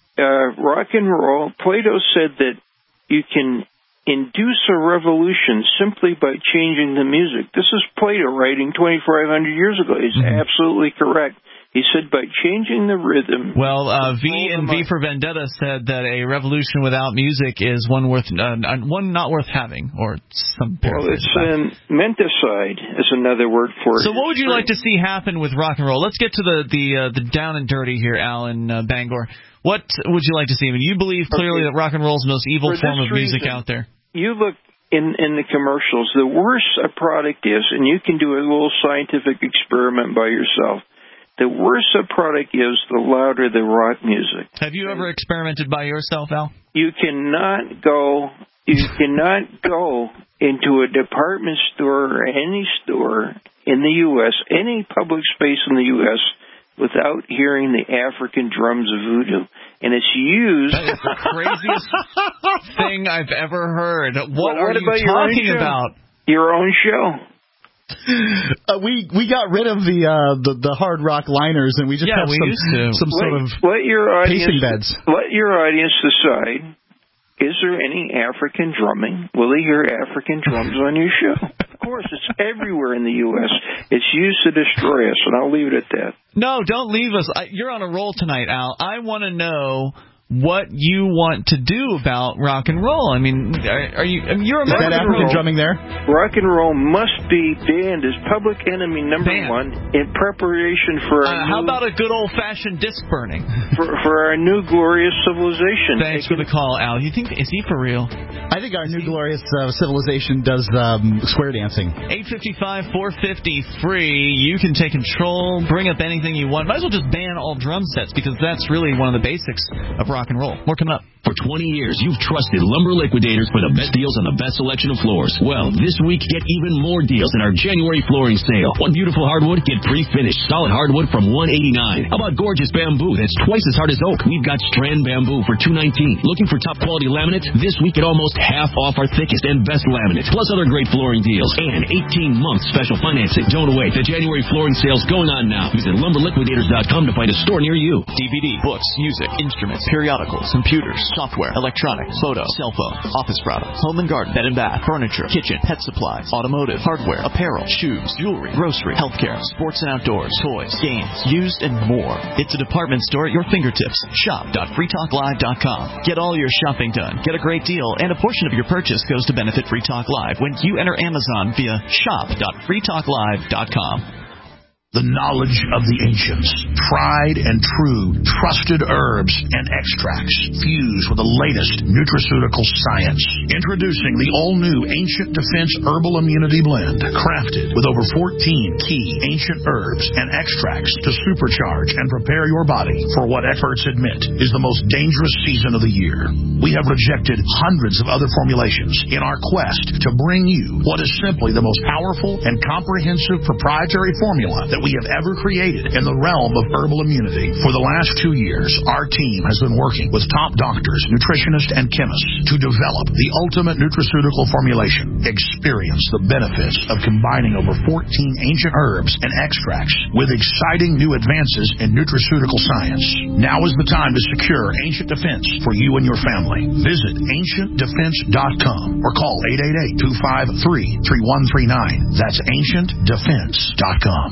Uh, rock and roll. Plato said that you can induce a revolution simply by changing the music. This is Plato writing twenty-five hundred years ago. He's mm-hmm. absolutely correct. He said by changing the rhythm. Well, uh, V and V for Vendetta said that a revolution without music is one worth uh, one not worth having, or some. Well, it's um, menticide is another word for it. So, what would you like to see happen with rock and roll? Let's get to the the uh, the down and dirty here, Al in uh, Bangor. What would you like to see? I mean, you believe clearly okay. that rock and roll is the most evil for form of music reason, out there. You look in, in the commercials, the worse a product is, and you can do a little scientific experiment by yourself, the worse a product is, the louder the rock music. Have you ever experimented by yourself, Al? You cannot go, you cannot go into a department store or any store in the U S, any public space in the U S, without hearing the African drums of voodoo. And it's used... That is the craziest thing I've ever heard. What well, are what you about talking your about? Your own show. Uh, we we got rid of the uh, the, the hard rock liners, and we just yeah, have we some, used to. some let, sort of let your audience, pacing beds. Let your audience decide, is there any African drumming? Will they hear African drums on your show? Of course, it's everywhere in the U S. It's used to destroy us, and I'll leave it at that. No, don't leave us. I, you're on a roll tonight, Al. I want to know what you want to do about rock and roll. I mean, are, are you? I mean, you're a Is that African roll, drumming there? Rock and roll must be banned as public enemy number Banned. one in preparation for our uh, new, how about a good old-fashioned disc burning for, for our new glorious civilization. Thanks for the call, Al. You think is he for real? I think our new glorious uh, civilization does um, square dancing. eight five five, four five zero, free. You can take control, bring up anything you want. Might as well just ban all drum sets, because that's really one of the basics of rock and roll. More coming up. For twenty years, you've trusted Lumber Liquidators for the best deals on the best selection of floors. Well, this week, get even more deals in our January flooring sale. One beautiful hardwood, get pre-finished solid hardwood from one eighty-nine. How about gorgeous bamboo that's twice as hard as oak? We've got strand bamboo for two nineteen. Looking for top quality laminate? This week, get almost half off our thickest and best laminate, plus other great flooring deals and eighteen month special financing. Don't wait. The January flooring sale's going on now. Visit lumber liquidators dot com to find a store near you. D V D, books, music, instruments, periodicals, computers, software, electronics, photo, cell phone, office products, home and garden, bed and bath, furniture, kitchen, pet supplies, automotive, hardware, apparel, shoes, jewelry, grocery, healthcare, sports and outdoors, toys, games, used, and more. It's a department store at your fingertips. shop dot free talk live dot com. Get all your shopping done. Get a great deal, and a portion of your purchase goes to benefit Free Talk Live when you enter Amazon via shop dot free talk live dot com. The knowledge of the ancients, tried and true, trusted herbs and extracts fused with the latest nutraceutical science. Introducing the all-new Ancient Defense Herbal Immunity Blend, crafted with over fourteen key ancient herbs and extracts to supercharge and prepare your body for what experts admit is the most dangerous season of the year. We have rejected hundreds of other formulations in our quest to bring you what is simply the most powerful and comprehensive proprietary formula that that we have ever created in the realm of herbal immunity. For the last two years, our team has been working with top doctors, nutritionists, and chemists to develop the ultimate nutraceutical formulation. Experience the benefits of combining over fourteen ancient herbs and extracts with exciting new advances in nutraceutical science. Now is the time to secure Ancient Defense for you and your family. Visit ancient defense dot com or call eight eight eight, two five three, three one three nine. That's ancient defense dot com.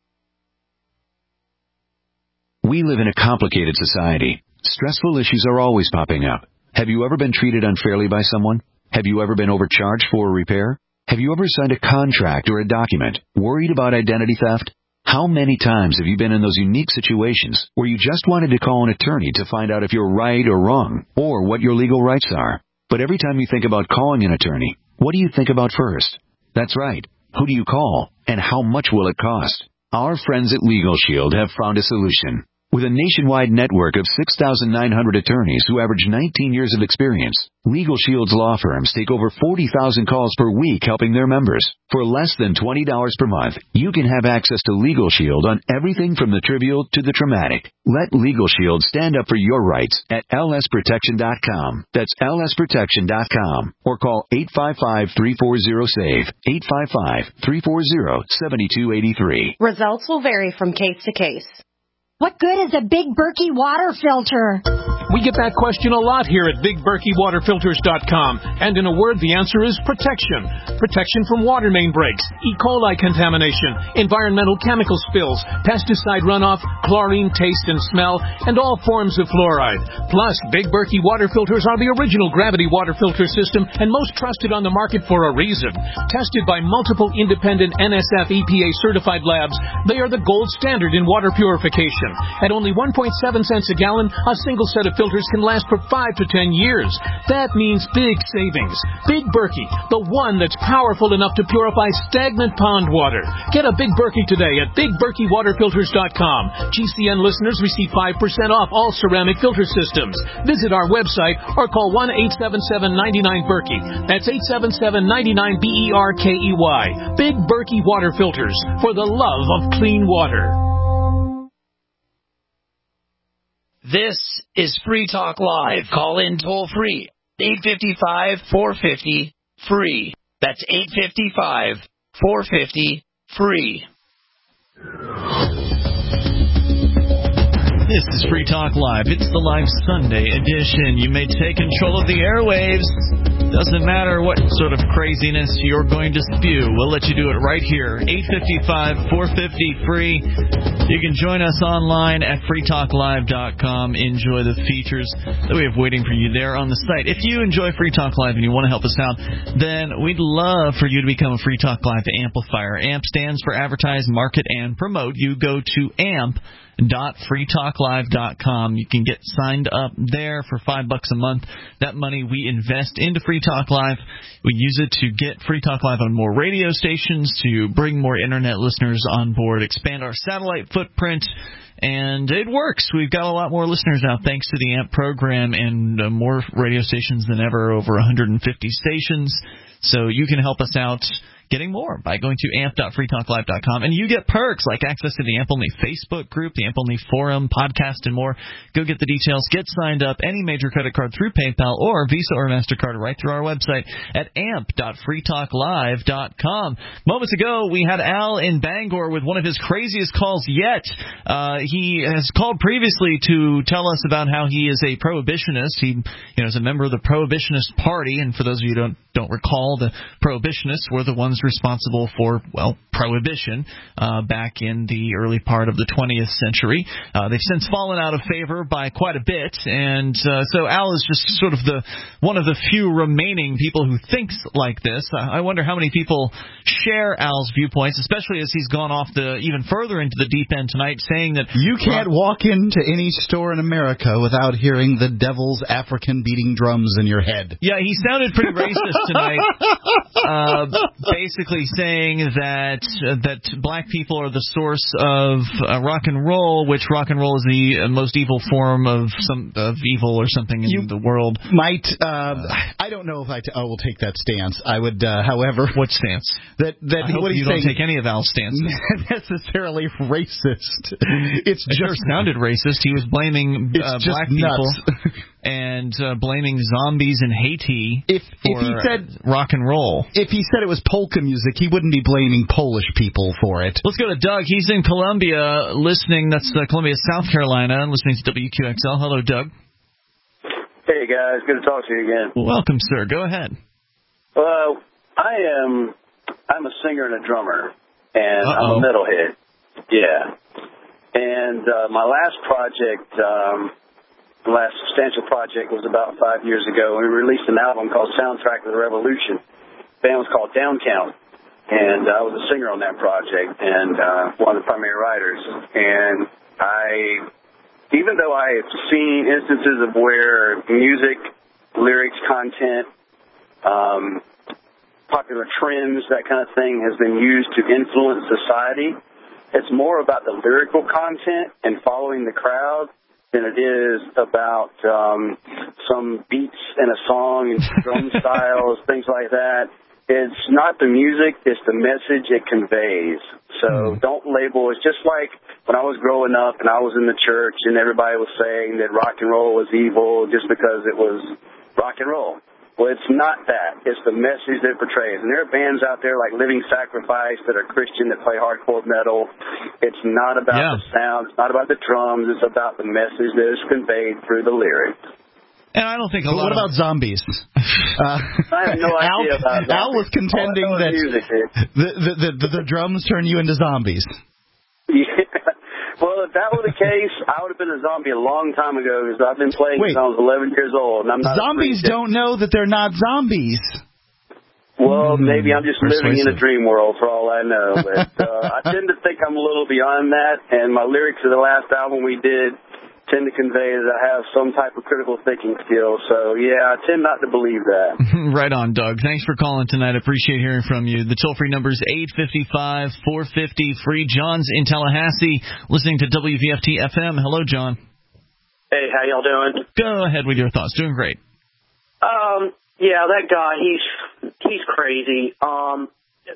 We live in a complicated society. Stressful issues are always popping up. Have you ever been treated unfairly by someone? Have you ever been overcharged for a repair? Have you ever signed a contract or a document worried about identity theft? How many times have you been in those unique situations where you just wanted to call an attorney to find out if you're right or wrong, or what your legal rights are? But every time you think about calling an attorney, what do you think about first? That's right. Who do you call, and how much will it cost? Our friends at Legal Shield have found a solution. With a nationwide network of six thousand nine hundred attorneys who average nineteen years of experience, Legal Shield's law firms take over forty thousand calls per week helping their members. For less than twenty dollars per month, you can have access to Legal Shield on everything from the trivial to the traumatic. Let Legal Shield stand up for your rights at L S protection dot com. That's L S protection dot com. Or call eight five five, three four zero, S A V E, eight five five, three four zero, seven two eight three. Results will vary from case to case. What good is a Big Berkey water filter? We get that question a lot here at big berkey water filters dot com. And in a word, the answer is protection. Protection from water main breaks, E. coli contamination, environmental chemical spills, pesticide runoff, chlorine taste and smell, and all forms of fluoride. Plus, Big Berkey water filters are the original gravity water filter system and most trusted on the market for a reason. Tested by multiple independent N S F E P A certified labs, they are the gold standard in water purification. At only one point seven cents a gallon, a single set of filters can last for five to ten years. That means big savings. Big Berkey, the one that's powerful enough to purify stagnant pond water. Get a Big Berkey today at big berkey water filters dot com. G C N listeners receive five percent off all ceramic filter systems. Visit our website or call one eight seven seven, nine nine, Berkey. That's eight seven seven, nine nine, B E R K E Y. Big Berkey water filters, for the love of clean water. This is Free Talk Live. Call in toll free. eight five five, four five zero, free. That's eight five five, four five zero, free. This is Free Talk Live. It's the live Sunday edition. You may take control of the airwaves. Doesn't matter what sort of craziness you're going to spew. We'll let you do it right here. eight five five, four five zero, free. You can join us online at free talk live dot com. Enjoy the features that we have waiting for you there on the site. If you enjoy Free Talk Live and you want to help us out, then we'd love for you to become a Free Talk Live amplifier. AMP stands for Advertise, Market, and Promote. You go to amp dot free talk live dot com. You can get signed up there for five bucks a month. That money we invest into Free Talk Live. We use it to get Free Talk Live on more radio stations, to bring more internet listeners on board, expand our satellite footprint, and it works. We've got a lot more listeners now thanks to the AMP program, and uh, more radio stations than ever, over one hundred fifty stations. So you can help us out getting more by going to amp dot free talk live dot com, and you get perks like access to the AMP Only Facebook group, the AMP Only forum, podcast, and more. Go get the details. Get signed up. Any major credit card through PayPal or Visa or MasterCard right through our website at amp dot free talk live dot com. Moments ago, we had Al in Bangor with one of his craziest calls yet. Uh, he has called previously to tell us about how he is a prohibitionist. He, you know, is a member of the Prohibitionist Party, and for those of you who don't don't recall, the Prohibitionists were the ones responsible for, well, prohibition uh, back in the early part of the twentieth century. Uh, they've since fallen out of favor by quite a bit, and uh, so Al is just sort of the one of the few remaining people who thinks like this. I wonder how many people share Al's viewpoints, especially as he's gone off the even further into the deep end tonight, saying that you can't uh, walk into any store in America without hearing the devil's African beating drums in your head. Yeah, he sounded pretty racist tonight, uh, basically saying that uh, that black people are the source of uh, rock and roll, which rock and roll is the uh, most evil form of some of evil or something in you the world. Might uh, I don't know if I, t- I will take that stance. I would, uh, however, what stance? That that I hope what you he's don't saying, take any of Al's stances. Necessarily racist. It's it just sure sounded racist. He was blaming uh, just black nuts. people and uh, blaming zombies in Haiti if, for if he said rock and roll. If he said it was polka music, he wouldn't be blaming Polish people for it. Let's go to Doug. He's in Columbia listening. That's uh, Columbia, South Carolina, and listening to W Q X L. Hello, Doug. Hey, guys. Good to talk to you again. Welcome, sir. Go ahead. Well, I am I'm a singer and a drummer, and Uh-oh. I'm a metalhead. Yeah. And uh, my last project, um, the last substantial project was about five years ago. We released an album called Soundtrack of the Revolution. The band was called Downcount, and I was a singer on that project and uh, one of the primary writers. And I, even though I have seen instances of where music, lyrics, content, um, popular trends, that kind of thing has been used to influence society, it's more about the lyrical content and following the crowd than it is about um, some beats in a song and drum styles, things like that. It's not the music, it's the message it conveys. So don't label. It's just like when I was growing up and I was in the church and everybody was saying that rock and roll was evil just because it was rock and roll. Well, it's not that. It's the message that it portrays. And there are bands out there like Living Sacrifice that are Christian that play hardcore metal. It's not about yeah. the sound. It's not about the drums. It's about the message that is conveyed through the lyrics. And I don't think a but lot what of... about zombies? Uh, I have no Al, idea about zombies. Al was contending that music, the, the, the, the, the drums turn you into zombies. Yeah. Well, if that were the case, I would have been a zombie a long time ago because I've been playing Wait. since I was eleven years old. And I'm not Zombies don't know that they're not zombies. Well, maybe I'm just Persuasive. living in a dream world for all I know. But uh, I tend to think I'm a little beyond that, and my lyrics of the last album we did tend to convey that I have some type of critical thinking skill. So, yeah, I tend not to believe that. Right on, Doug. Thanks for calling tonight. I appreciate hearing from you. The toll-free number is eight five five, four five zero, free. John's in Tallahassee, listening to W V F T F M. Hello, John. Hey, how y'all doing? Go ahead with your thoughts. Doing great. Um, yeah, that guy, he's he's crazy. Um,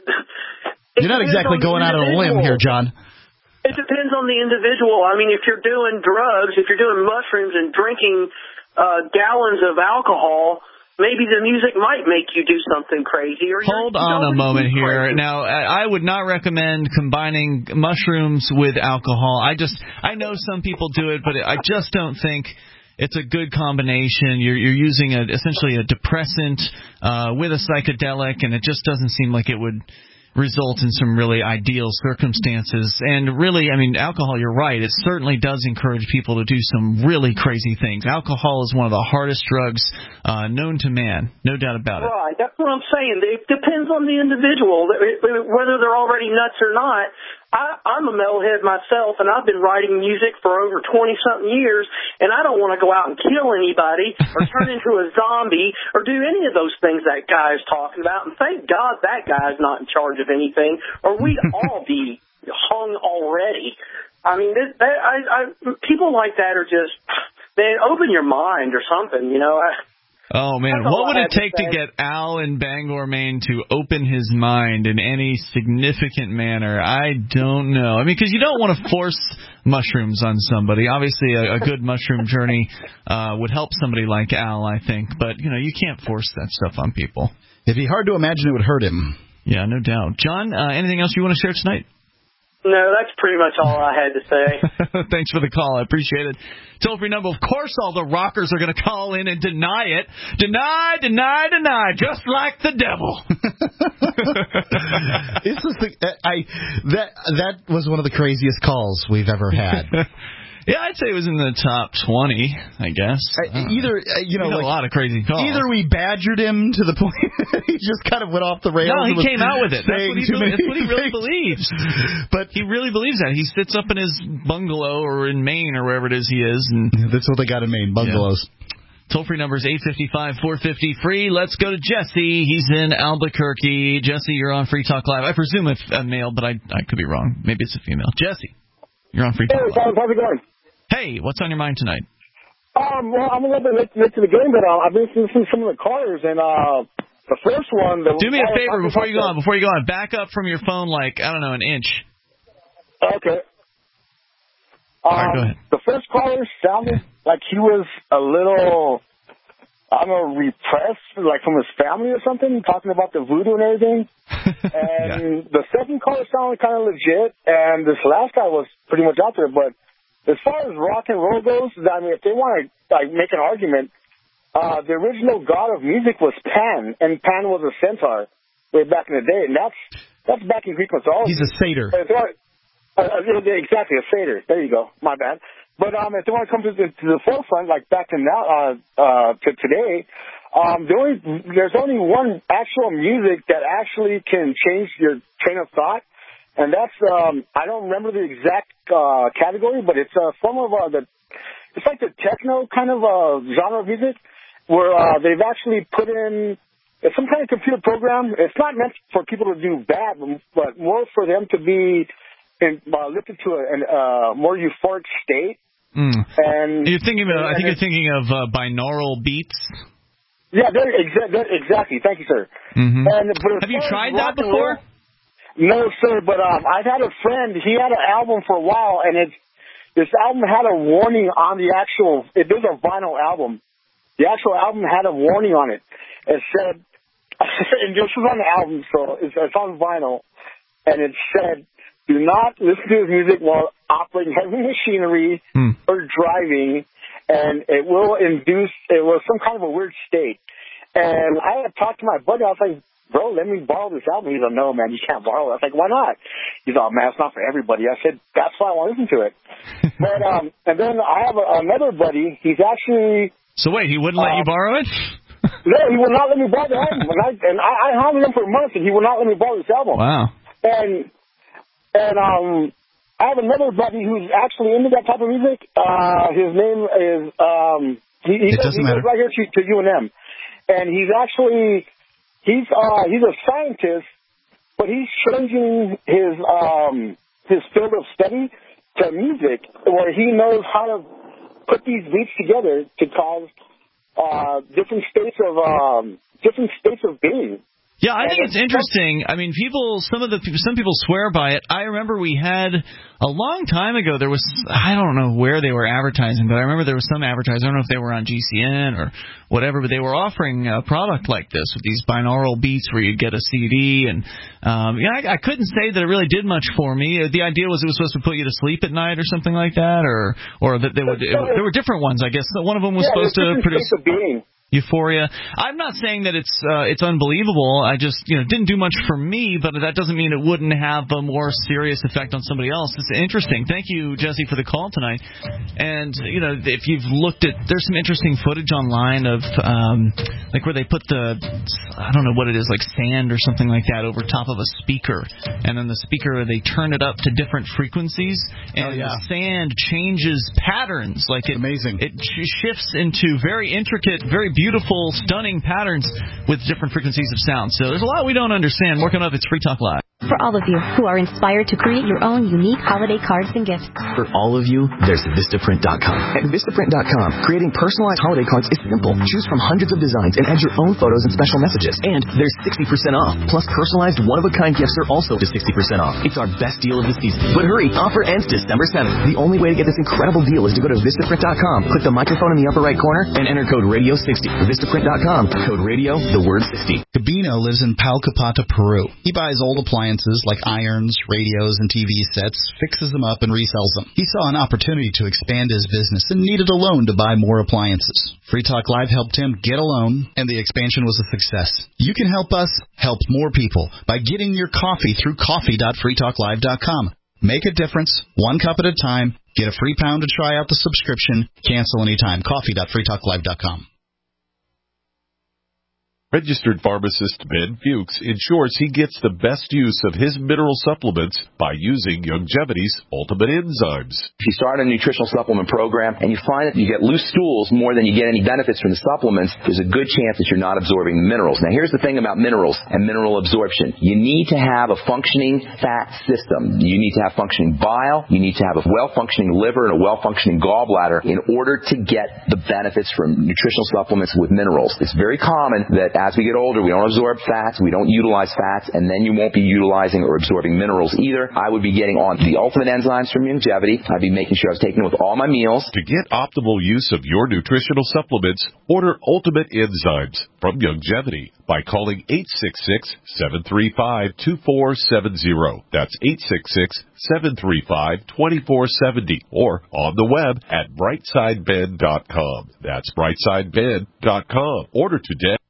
You're not exactly going out on a limb here, John. It depends on the individual. I mean, if you're doing drugs, if you're doing mushrooms and drinking uh, gallons of alcohol, maybe the music might make you do something crazy. Or Hold on a moment here. Crazy. Now, I would not recommend combining mushrooms with alcohol. I just, I know some people do it, but I just don't think it's a good combination. You're, you're using a, essentially a depressant uh, with a psychedelic, and it just doesn't seem like it would result in some really ideal circumstances. And really, I mean, alcohol, you're right, it certainly does encourage people to do some really crazy things. Alcohol is one of the hardest drugs uh, known to man, no doubt about it. Right, that's what I'm saying. It depends on the individual, whether they're already nuts or not. I, I'm a metalhead myself, and I've been writing music for over twenty-something years, and I don't want to go out and kill anybody or turn into a zombie or do any of those things that guy is talking about. And thank God that guy's not in charge of anything, or we'd all be hung already. I mean, this, that, I, I, people like that are just, they open your mind or something, you know. I, Oh, man. That's What would it to take say. to get Al in Bangor, Maine to open his mind in any significant manner? I don't know. I mean, because you don't want to force mushrooms on somebody. Obviously, a, a good mushroom journey uh, would help somebody like Al, I think. But, you know, you can't force that stuff on people. It'd be hard to imagine it would hurt him. Yeah, no doubt. John, uh, anything else you want to share tonight? No, that's pretty much all I had to say. Thanks for the call. I appreciate it. Toll-free number. Of course all the rockers are going to call in and deny it. Deny, deny, deny, just like the devil. This is the, I, that, that was one of the craziest calls we've ever had. Yeah, I'd say it was in the top twenty, I guess. Uh, either, uh, you know, like, a lot of crazy calls. Either we badgered him to the point he just kind of went off the rails. No, he and was came out with it. That's what, he really, that's what he really things. believes. But he really believes that. He sits up in his bungalow or in Maine or wherever it is he is. And that's what they got in Maine, bungalows. Yeah. Toll-free number is eight five five, four five zero, free. Let's go to Jesse. He's in Albuquerque. Jesse, you're on Free Talk Live. I presume it's a male, but I I could be wrong. Maybe it's a female. Jesse, you're on Free Talk Live. Hey, how's it going? Hey, what's on your mind tonight? Um, well, I'm a little bit late, late to the game, but uh, I've been listening to some of the callers, and uh, the first one... The Do me a favor before you go on. Before you go on, back up from your phone like, I don't know, an inch. Okay. Um, All right, go ahead. The first caller sounded like he was a little, I don't know, repressed, like from his family or something, talking about the voodoo and everything. And yeah. The second caller sounded kind of legit, and this last guy was pretty much out there, but... As far as rock and roll goes, I mean, if they want to like make an argument, uh, the original god of music was Pan, and Pan was a centaur way back in the day, and that's that's back in Greek mythology. He's a satyr. Uh, uh, exactly, a satyr. There you go. My bad. But um, if they want to come to the, to the forefront, like back to now, uh, uh, to today, um, the only, there's only one actual music that actually can change your train of thought. And that's, um, I don't remember the exact uh, category, but it's a form of uh, the, it's like the techno kind of uh, genre of music where uh, they've actually put in it's some kind of computer program. It's not meant for people to do bad, but more for them to be in, uh, look into a, a uh, more euphoric state. Mm. And you're thinking of, I think you're thinking of uh, binaural beats. Yeah, they're exa- they're, exactly. Thank you, sir. Mm-hmm. And, Have you tried that before? No, sir, but um, I've had a friend, he had an album for a while, and it's, this album had a warning on the actual, it was a vinyl album. The actual album had a warning on it. It said, and this was on the album, so it's, it's on vinyl, and it said, do not listen to his music while operating heavy machinery hmm. or driving, and it will induce, it was some kind of a weird state. And I had talked to my buddy, I was like, bro, let me borrow this album. He's like, no, man, you can't borrow it. I was like, why not? He's like, oh, man, it's not for everybody. I said, that's why I want to listen to it. but um, And then I have a, another buddy. He's actually... So wait, he wouldn't uh, let you borrow it? No, he would not let me borrow the album. And I, and I, I hounded him for months, and he would not let me borrow this album. Wow. And, and um, I have another buddy who's actually into that type of music. Uh, his name is... Um, he, he it goes, doesn't he matter. goes right here to, to U N M. And he's actually... He's uh he's a scientist, but he's changing his um his field of study to music, where he knows how to put these beats together to cause uh different states of um different states of being. Yeah, I think it's interesting. I mean, people, some of the some people swear by it. I remember we had a long time ago. There was, I don't know where they were advertising, but I remember there was some advertising. I don't know if they were on G C N or whatever, but they were offering a product like this with these binaural beats where you'd get a C D. And um, yeah, I, I couldn't say that it really did much for me. The idea was it was supposed to put you to sleep at night or something like that, or or that they would. It, there were different ones, I guess. One of them was yeah, supposed to produce. Being. Euphoria. I'm not saying that it's uh, it's unbelievable. I just, you know, it didn't do much for me, but that doesn't mean it wouldn't have a more serious effect on somebody else. It's interesting. Thank you, Jesse, for the call tonight. And, you know, if you've looked at, there's some interesting footage online of, um, like, where they put the, I don't know what it is, like sand or something like that over top of a speaker. And then the speaker, they turn it up to different frequencies, and oh, yeah. the sand changes patterns. Like, it, amazing. It shifts into very intricate, very beautiful, stunning patterns with different frequencies of sound. So there's a lot we don't understand. Working up, it's Free Talk Live. For all of you who are inspired to create your own unique holiday cards and gifts. For all of you, there's Vistaprint dot com. At Vistaprint dot com, creating personalized holiday cards is simple. Choose from hundreds of designs and add your own photos and special messages. And there's sixty percent off. Plus, personalized one-of-a-kind gifts are also to sixty percent off. It's our best deal of the season. But hurry, offer ends December seventh. The only way to get this incredible deal is to go to Vistaprint dot com, click the microphone in the upper right corner, and enter code radio sixty. Vistaprint dot com, code radio, the word sixty. Gabino lives in Palcapata, Peru. He buys old appliances like irons, radios, and T V sets, fixes them up, and resells them. He saw an opportunity to expand his business and needed a loan to buy more appliances. Free Talk Live helped him get a loan, and the expansion was a success. You can help us help more people by getting your coffee through coffee dot free talk live dot com. Make a difference, one cup at a time. Get a free pound to try out the subscription. Cancel anytime. coffee dot free talk live dot com. Registered pharmacist Ben Fuchs ensures he gets the best use of his mineral supplements by using Youngevity's Ultimate Enzymes. If you start a nutritional supplement program and you find that you get loose stools more than you get any benefits from the supplements, there's a good chance that you're not absorbing the minerals. Now, here's the thing about minerals and mineral absorption. You need to have a functioning fat system. You need to have functioning bile. You need to have a well-functioning liver and a well-functioning gallbladder in order to get the benefits from nutritional supplements with minerals. It's very common that as we get older, we don't absorb fats, we don't utilize fats, and then you won't be utilizing or absorbing minerals either. I would be getting on the Ultimate Enzymes from Youngevity. I'd be making sure I was taking it with all my meals. To get optimal use of your nutritional supplements, order Ultimate Enzymes from Youngevity by calling eight six six, seven three five, two four seven zero. That's eight six six, seven three five, two four seven zero or on the web at brightside ben dot com. That's brightside ben dot com. Order today.